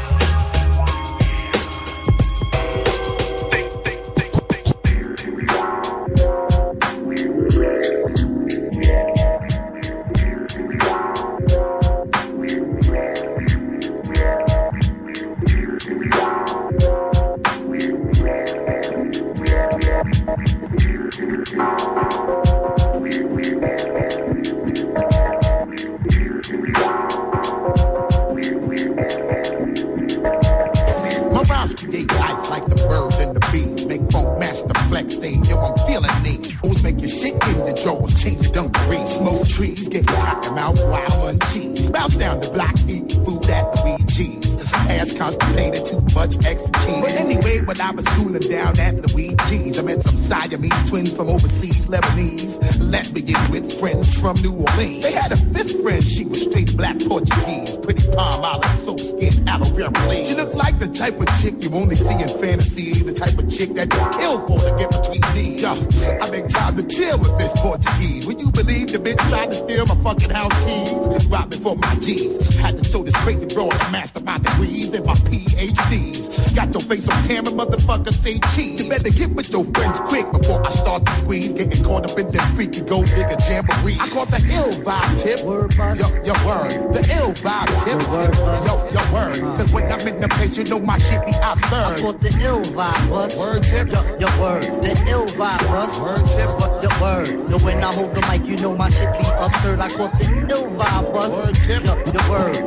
My rhymes create life like the birds and the bees. Make funk master flex, say, yo, I'm feeling me. Always make your shit in the drawers, change your dungarees. Smoke trees, get cotton mouth, wild on cheese. Bounce down the block, eat food at the Luigi's. Ass constipated, too much extra cheese. But anyway, when I was cooling down at Luigi's, I met some Siamese twins from overseas, Lebanese, lesbian with friends from New Orleans. They had a 5th friend, she was straight black Portuguese. Pretty palm olive, soap skin, aloe vera leaves. She looks like the type of chick you only see in fantasies, the type of chick that you kill for to get between knees. Yo, I make time to chill with this Portuguese. Would you believe the bitch tried to steal my fucking house keys? Robbing for my G's. Had to show this crazy broad and master my degrees and my PhDs. Got your face on camera, motherfucker, say cheese. You better get with your friends quick before I start to squeeze. Getting caught up in them freaky gold digger jamboree. I cause an ill vibe tip. Your word. The ill vibe tip. Your word. Cause when I'm in the place, you know my shit be absurd. I caught the ill vibe, bus. Word tip. Your word. The ill vibe, bus. Word tip. Your word. Yo, when I hold the mic, you know my shit be absurd. I caught the ill vibe, bus. Word tip. Your word.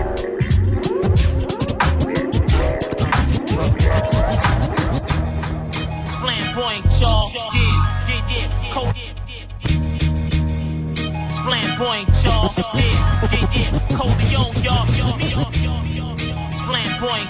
Flamboyant, y'all. Yeah. Cold. Flamboyant, y'all. Yeah. Coleon, y'all. Flamboyant.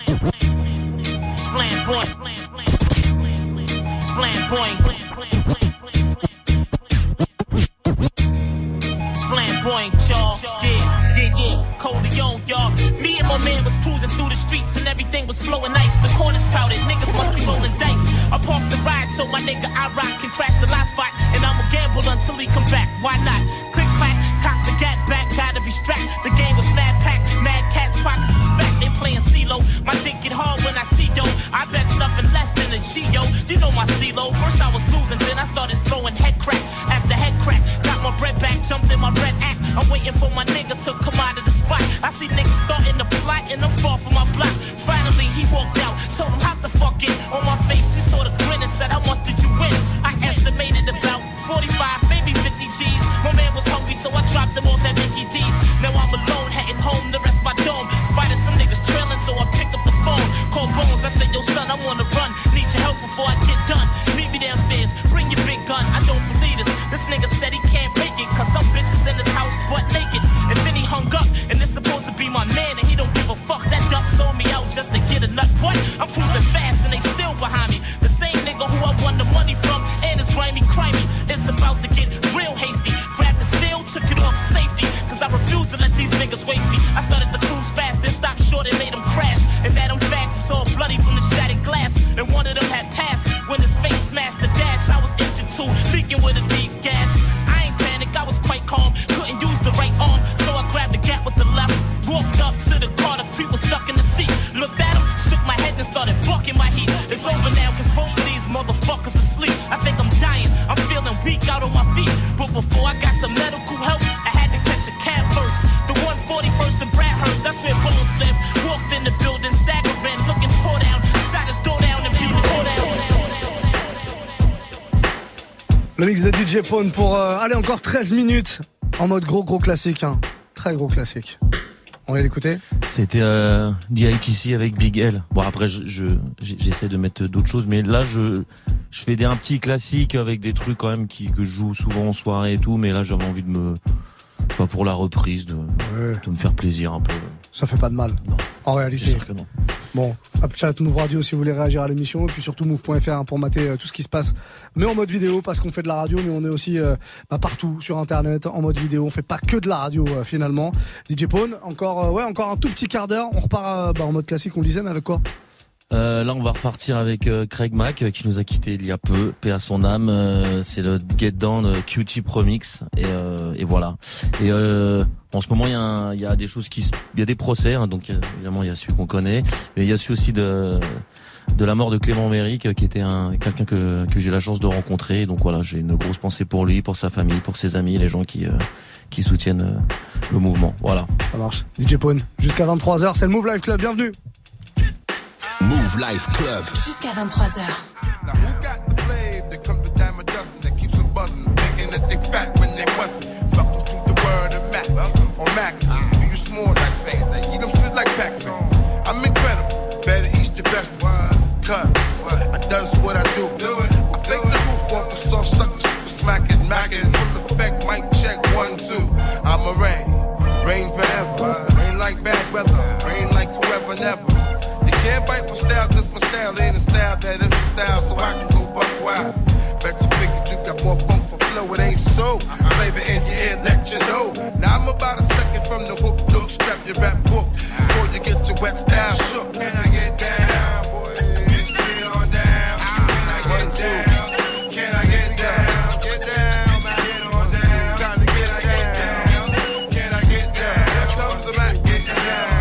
Flamboyant, y'all. Yeah. Coleon, y'all. Me and my man was cruising through the streets and everything was flowing nice. The corners crowded, niggas must be rolling dice. I parked the ride so my nigga I rock can crash the last spot, and I'ma gamble until he come back. Why not? Click clack, cock the gat back, gotta be strapped. The game was mad packed, mad cats pockets is fat. They playing CeeLo. My dick get hard when I see dough. I bet nothing less than a G-Yo. You know my stilo. First I was losing, then I started throwing head crack after head crack. Got my bread back, jumped in my red act. I'm waiting for my nigga to come out of the spot. I see niggas starting to plot and I'm far from my block. Finally he walked out, told him hop the fuck in. On my face he saw the grin and said, how much did you win? I estimated about 45, maybe 50 G's. My man was hungry so I dropped him off at Mickey D's. Now I'm alone, heading home, the rest my dome. Spotted some niggas trailing so I picked up the phone. Called Bones, I said, yo son, I wanna run. Need your help before I get done. Meet me downstairs, bring your big gun. I don't believe this. This nigga said he can't make it, cause some bitches in this house butt naked. And then he hung up, and it's supposed to be my man, and he don't give a fuck. That duck sold me out just to get a nut. What? I'm cruising fast and they still behind me. The same nigga who I won the money from, and it's grimy, crimey. It's about to get real hasty. Grabbed the steel, took it off safety, cause I refuse to let these Le mix de DJ Pone pour aller encore 13 minutes en mode gros classique, hein. Très gros classique. On va l'écouter. C'était DITC avec Big L. Bon après j'essaie de mettre d'autres choses, mais là je fais un petit classique avec des trucs quand même que je joue souvent en soirée et tout, mais là j'avais envie de pas pour la reprise de me faire plaisir un peu. Ça fait pas de mal. Non. En réalité. C'est sûr que non. Bon, chat Move Radio si vous voulez réagir à l'émission, et puis surtout move.fr hein, pour mater tout ce qui se passe. Mais en mode vidéo, parce qu'on fait de la radio, mais on est aussi partout sur internet en mode vidéo. On fait pas que de la radio finalement. DJ Pone, encore un tout petit quart d'heure. On repart en mode classique, on le disait, mais avec quoi? Là on va repartir avec Craig Mack qui nous a quitté il y a peu, paix à son âme. C'est le Get Down Q-Tip remix et voilà. Et en ce moment il y a des choses il y a des procès hein, donc évidemment il y a celui qu'on connaît, mais il y a celui aussi de la mort de Clément Méric qui était quelqu'un que j'ai la chance de rencontrer. Donc voilà, j'ai une grosse pensée pour lui, pour sa famille, pour ses amis, les gens qui soutiennent le mouvement. Voilà. Ça marche. DJ Pone jusqu'à 23h, c'est le Move Life Club, bienvenue. Move Life Club. Jusqu'à 23h. Now who got the flame that comes to dime a dozen that keeps them buzzing, thinking that they fat when they wasn't. Welcome to the world of Mac or Mac. Do you small like saying that? Eat them shit like Paxson. I'm incredible. Better eat your vegetable. Cause I does what I do. I fake the roof off the soft suckers. Smacking, macking. Full effect, mic check 1, 2. I'm a rain forever. Rain like bad weather. Rain like whoever never. Can't bite my style, cause my style ain't a style that is a style, so I can go buck wild. Bet you figured you got more funk for flow, it ain't so. Flavor in your ear, let you know. Now I'm about a second from the hook, look, strap your rap book before you get your wet style shook. Can I get down, boy? Get on down. Can I get down? Can I get down? Get down, man. Get on down. It's time to get down. Can I get down? Here comes the Mac, get down.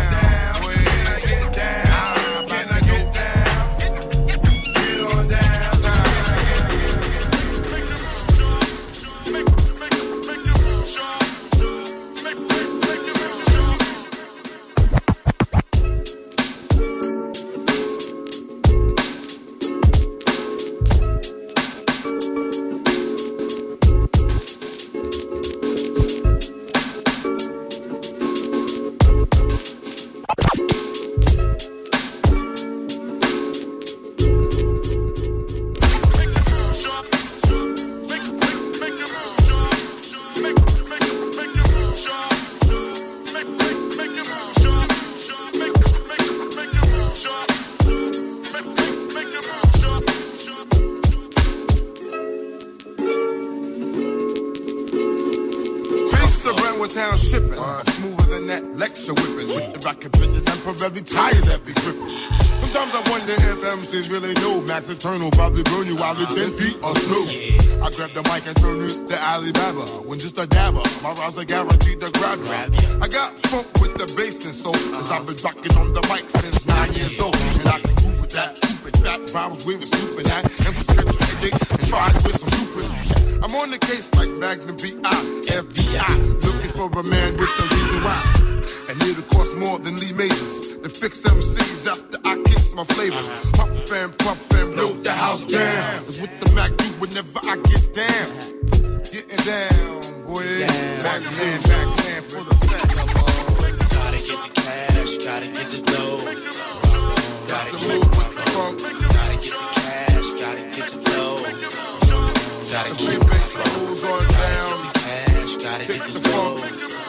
Really know Max Eternal probably burn you while it's 10 feet of snow. I grab the mic and turn it to Alibaba. When just a dabber, my rhymes are guaranteed to grab you. I got funk with the bass and soul, cause I've been rocking on the mic since 9 years old. And I can move with that stupid fat rhymes we were snooping at. And we schedule a date and try with some stupid. I'm on the case like Magnum B.I. FBI, looking for a man with the reason why. And it'll cost more than Lee Majors to fix MCs after I kicks my flavors. Puff and blow the house down. Cause with the Mac, do whenever I get down. Getting down, boy. Backhand for the fact. Gotta get the cash, gotta get the dough. Gotta move with the funk. Gotta get the cash, gotta get the dough. Gotta keep the flows on down. Cash, gotta get the funk.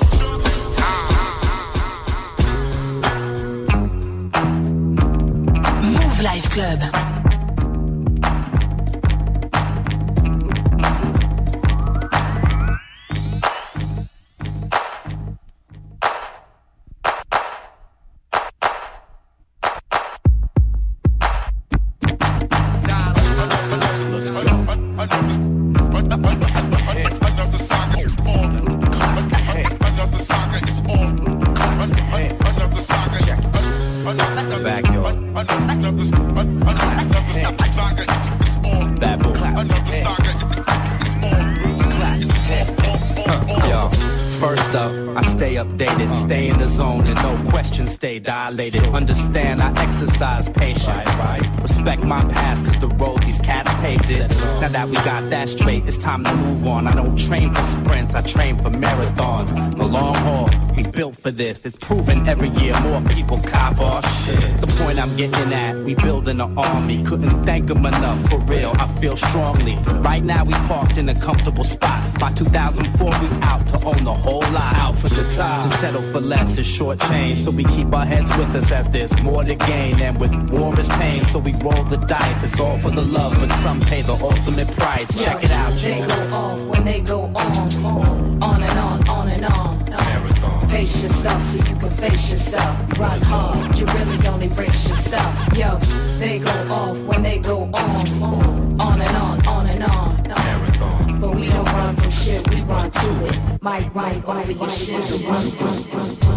Move Life Club. First up, I stay updated, stay in the zone and no questions stay dilated. Understand I exercise patience, respect my past cause the road these cats paved it. Now that we got that straight, it's time to move on. I don't train for sprints, I train for marathons. The long haul, we built for this. It's proven every year more people cop our shit. The point I'm getting at, we building an army. Couldn't thank them enough, for real, I feel strongly. Right now we parked in a comfortable spot. By 2004 we out to own the whole lot. Out for the top, to settle for less is short change. So we keep our heads with us as there's more to gain. And with war is pain, so we roll the dice. It's all for the love, but some pay the ultimate price. Check it out, they go off when they go on and on, on and on. Pace yourself so you can face yourself. Run hard, you really only brace yourself. Yo, they go off when they go on and on, on and on. But we don't run from shit, we run to it. Might run over your shit, run.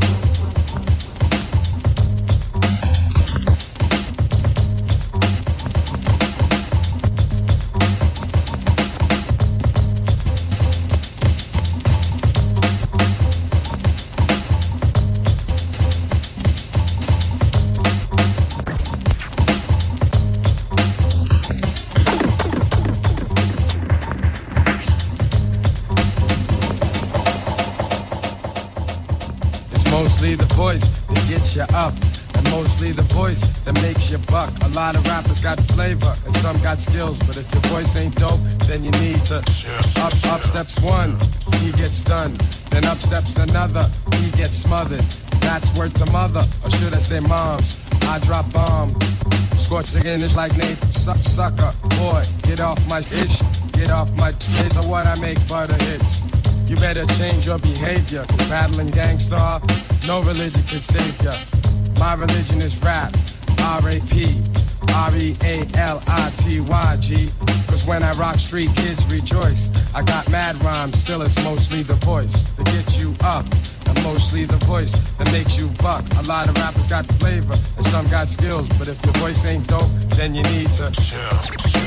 Mostly the voice that gets you up, and mostly the voice that makes you buck. A lot of rappers got flavor, and some got skills, but if your voice ain't dope, then you need to up steps one, he gets done. Then up steps another, he gets smothered. That's word to mother, or should I say moms. I drop bomb, scorch the English like Nate, sucker. Boy, get off my ish, get off my ish. So what I make butter hits. You better change your behavior, cause battling gangsta, no religion can save ya. My religion is rap, R-A-P, R-E-A-L-I-T-Y-G. Cause when I rock, street kids rejoice. I got mad rhymes, still it's mostly the voice that gets you up, and mostly the voice that makes you buck. A lot of rappers got flavor, and some got skills, but if your voice ain't dope, then you need to chill.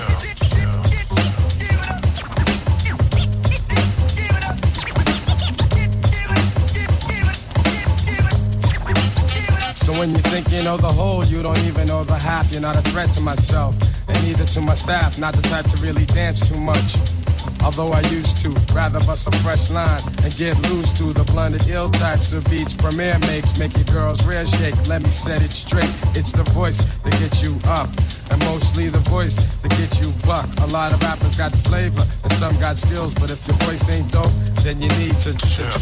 So when you think you know the whole, you don't even know the half. You're not a threat to myself, and neither to my staff. Not the type to really dance too much, although I used to. Rather bust a fresh line and get loose to the blended ill types of beats Premier makes. Make your girls rear shake, let me set it straight. It's the voice that gets you up, and mostly the voice that gets you buck. A lot of rappers got flavor, and some got skills, but if your voice ain't dope, then you need to chill.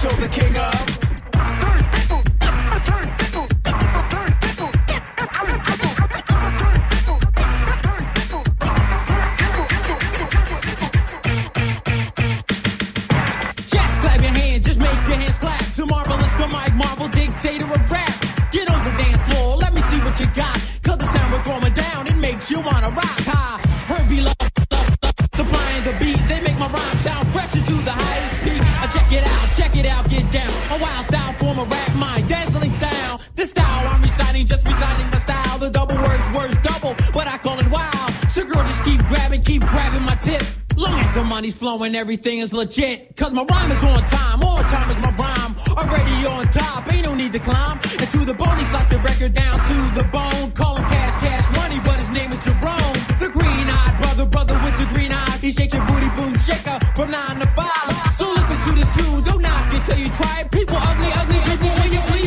what you're the king of. Just clap your hands, just make your hands clap to Marvelous, the Mike Marvel, dictator of rap. Get on the dance floor, let me see what you got. Cause the sound we're throwing down, it makes you wanna rock high. Herbie love, supplying the beat. They make my rhyme sound fresher to the highest peak. Check it out, get down. A wild style form of rap, mind dazzling sound. This style I'm reciting, just reciting my style. The double words double, but I call it wild. So girl, just keep grabbing my tip. Long as the money's flowing, everything is legit. Cause my rhyme is on time is my rhyme. Already on top, ain't no need to climb. And to the bone, he's like the record down to the bone. Call him Cash Money, but his name is Jerome. The green-eyed brother with the green eyes. He shakes your booty, boom, shaker from 9 to 5. So listen to this tune, don't knock it till you try it. People ugly, people, will you please.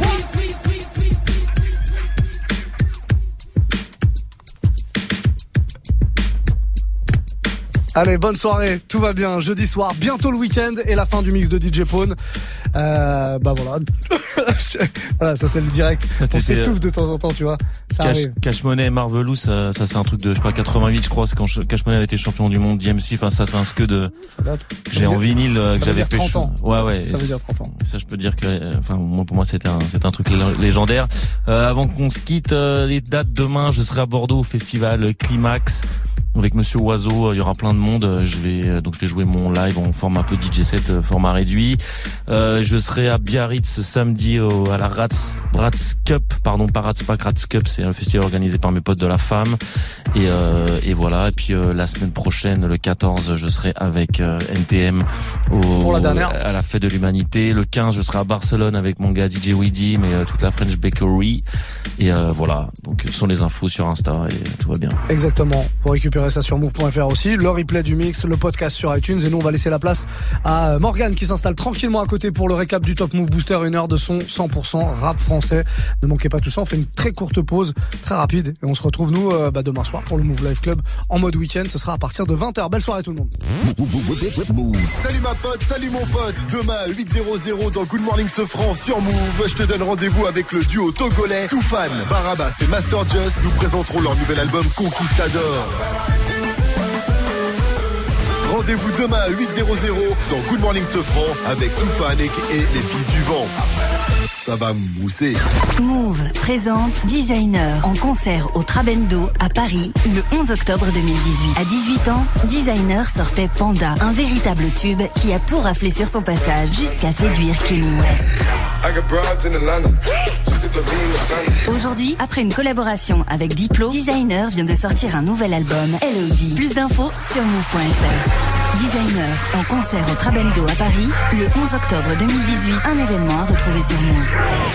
Allez, bonne soirée, tout va bien. Jeudi soir, bientôt le week-end et la fin du mix de DJ Pone. Bah voilà. Voilà, ça c'est le direct. On s'étouffe de temps en temps, tu vois. Cash Money et Marvelous, ça c'est un truc de, je sais pas, 88, je crois, c'est quand Cash Money avait été champion du monde d'IMC. Enfin, ça c'est un scud que j'ai en vinyle, que j'avais pêché. Ouais. Ça veut dire 30 ans. Ça, je peux dire que, enfin, pour moi, c'était un truc légendaire. Avant qu'on se quitte, les dates demain, je serai à Bordeaux au festival Climax. Avec Monsieur Oiseau, il y aura plein de monde. Je vais jouer mon live en format un peu DJ set, format réduit. Je serai à Biarritz samedi à la Rats Cup, pardon, pas Rats Cup, c'est un festival organisé par mes potes de la femme. Et voilà. Et puis la semaine prochaine, le 14, je serai avec NTM pour la dernière à la fête de l'humanité. Le 15, je serai à Barcelone avec mon gars DJ Weedy, mais toute la French Bakery. Et voilà. Donc, ce sont les infos sur Insta et tout va bien. Exactement. Vous récupérez ça sur move.fr aussi, le replay du mix, le podcast sur iTunes, et nous on va laisser la place à Morgane qui s'installe tranquillement à côté pour le récap du Top Move Booster, 1 heure de son 100% rap français. Ne manquez pas tout ça, on fait une très courte pause, très rapide, et on se retrouve nous demain soir pour le Move Life Club en mode week-end. Ce sera à partir de 20h. Belle soirée tout le monde. Salut ma pote, salut mon pote. Demain à 8h00 dans Good Morning Sofran sur Move, je te donne rendez-vous avec le duo togolais Toufan, Barabas et Master Just. Nous présenterons leur nouvel album Conquistador. Rendez-vous demain à 8h00 dans Good Morning Sofran avec Toufan et les Fils du Vent. Ça va mousser. Move présente Designer en concert au Trabendo à Paris le 11 octobre 2018. À 18 ans, Designer sortait Panda, un véritable tube qui a tout raflé sur son passage jusqu'à séduire Kanye West. Aujourd'hui, après une collaboration avec Diplo, Designer vient de sortir un nouvel album, LOD. Plus d'infos sur move.fr. Designer en concert au Trabendo à Paris le 11 octobre 2018. Un événement à retrouver sur Move.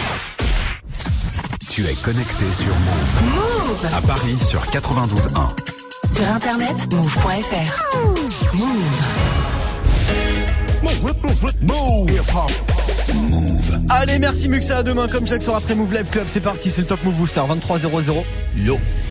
Tu es connecté sur Move. Move à Paris sur 92.1. Sur internet, move.fr. Move. Allez, merci Muxa, à demain comme chaque soir après Move Live Club. C'est parti, c'est le Top Move Booster 23:00. Yo.